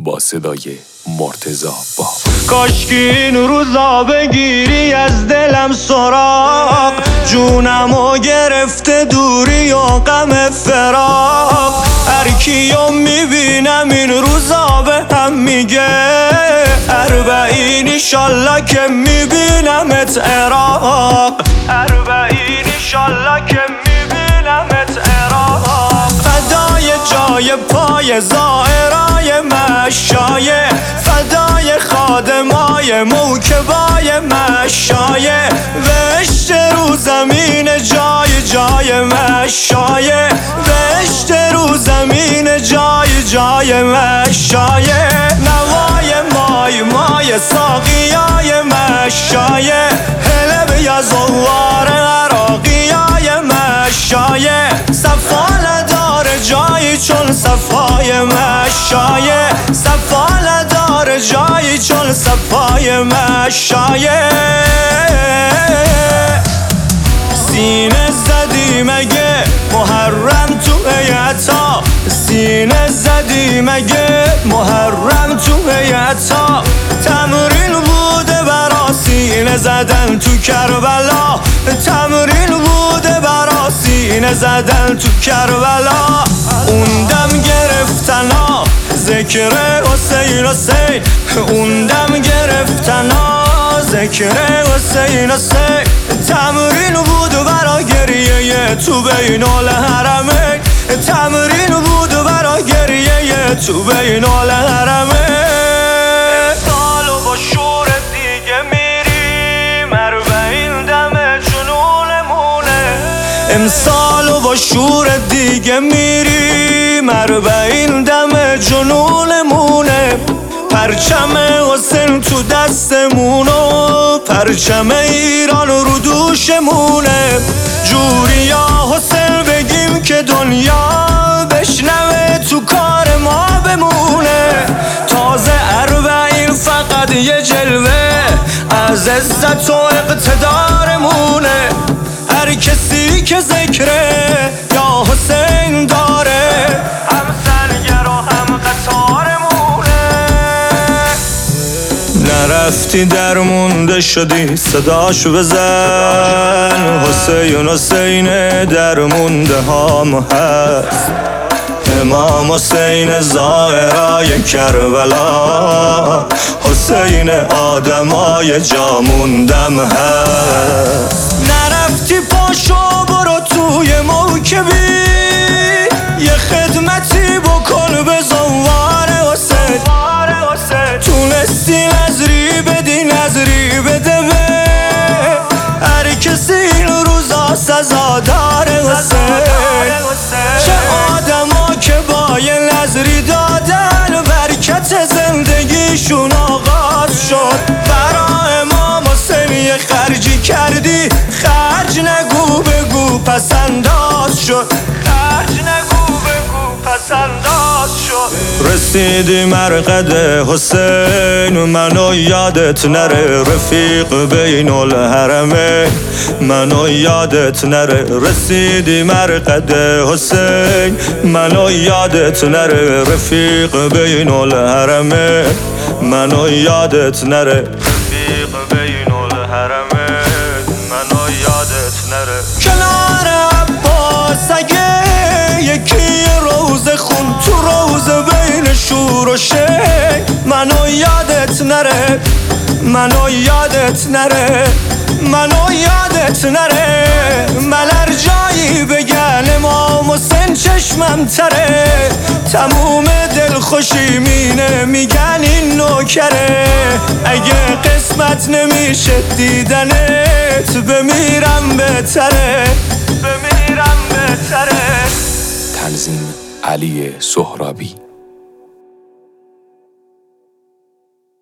با صدای مرتضی با. کاشکی این روزا بگیری از دلم سراغ، جونمو گرفته دوری و غم فراق. هر کیو میبینم این روزا به هم میگه اربعین ایشالله که میبینمت عراق. اربعین ایشالله که میبینمت عراق. فدای جای پای زائرای مشایه، فدای خادمای موکبای مشایه. بهشت رو زمین جای جای مشایه، بهشت رو زمین جای جای مشایه. نوای مای مای ساقیای مشایه، هله بیا زوار عراقیای مشایه. صفا نداره جایی چون صفای مشایه، صفا نداره جایی چون صفای مشایه. سینه زدی مگه محرم تو هیئتا، سینه زدی مگه محرم تو هیئتا. تمرین بوده برا سینه زدن تو کربلا، تمرین بوده برا سینه زدن تو کربلا. اون دم گرفتنا ذکر حسین حسین، اون دم گرفتنا ذکر حسین حسین. تمرین بود برا گریه تو بین الحرمین، تمرین بود برا گریه تو بین الحرمین. امسال و با شور دیگه میریم اربعین دم جنونمونه، امسال و با شور دیگه میریم اربعین دم جنونمونه. پرچم حسین تو دستمونو، پرچم ایران رو دوشمونه. جوری یا حسین بگیم که دنیا بشنوه تو کار ما بمونه. تازه اربعین فقط یه جلوه از عزت و اقتدارمونه. هر کسی که ذکره یا حسین داره هم سرگر و هم قطارمونه. نرفتی درمونده شدی صداش بزن، حسین حسین درمونده هم هست. امام حسین زائرای کربلا، حسین آدمای جاموندم هست. نرفتی پاشو برو توی موکبی، یه خدمتی بکن به زوار حسین. تونستی نظری بدی نظری بده به هر کسی این روزا سزا داره حسین. چه آدما که با یه نظری دادن برکت زندگیشون آغاز شد. برا امام حسین یه خرجی کردی، خرج نگو بگو پسنداز شد، خرج نگو بگو پسنداز شد. رسیدی مرقد حسین منو یادت نره، رفیق بین الحرمین منو یادت نره. رسیدی مرقد حسین منو یادت نره، رفیق بین الحرمین منو یادت نره، رفیق بین الحرمین منو یادت نره. کنار عباس اگه یکی روز خون تو روز بین شور و شی، منو یادت نره، منو یادت نره، منو یادت نره. من هر جایی بگن امام حسین چشمم تره، تموم دلخوشی مینه میگن این نوکره. اگه قسمت نمیشه دیدنت بمیرم بهتره، بمیرم بهتره. تنظیم علی سهرابی.